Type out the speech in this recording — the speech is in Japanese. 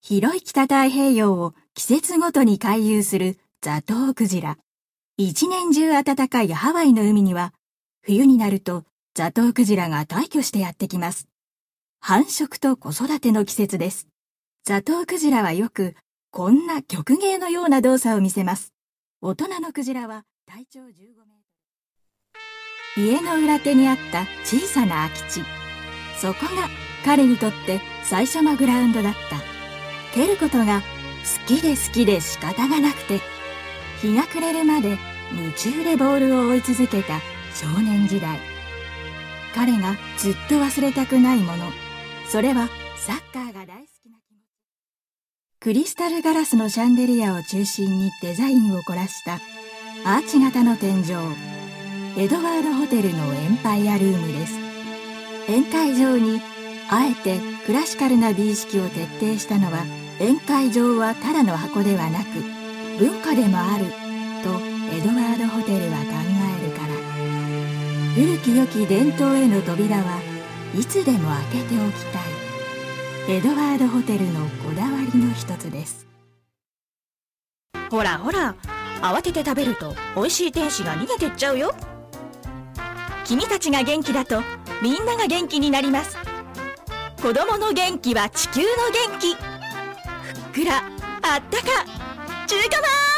広い北太平洋を季節ごとに回遊するザトウクジラ。一年中暖かいハワイの海には、冬になるとザトウクジラが大挙してやってきます。繁殖と子育ての季節です。ザトウクジラはよく、こんな曲芸のような動作を見せます。大人のクジラは体長15メートル。家の裏手にあった小さな空き地。そこが彼にとって最初のグラウンドだった。蹴ることが好きで仕方がなくて、日が暮れるまで夢中でボールを追い続けた少年時代。彼がずっと忘れたくないもの、それはサッカーが大好きな気持ち。クリスタルガラスのシャンデリアを中心にデザインを凝らしたアーチ型の天井、エドワードホテルのエンパイアルームです。宴会場にあえてクラシカルな美意識を徹底したのは、宴会場はただの箱ではなく文化でもあるとエドワードホテルは考えるから。古き良き伝統への扉はいつでも開けておきたい。エドワードホテルのこだわりの一つです。 ほらほら、慌てて食べると美味しい天使が逃げてっちゃうよ。君たちが元気だとみんなが元気になります。子供の元気は地球の元気。ふっくらあったか中華まん。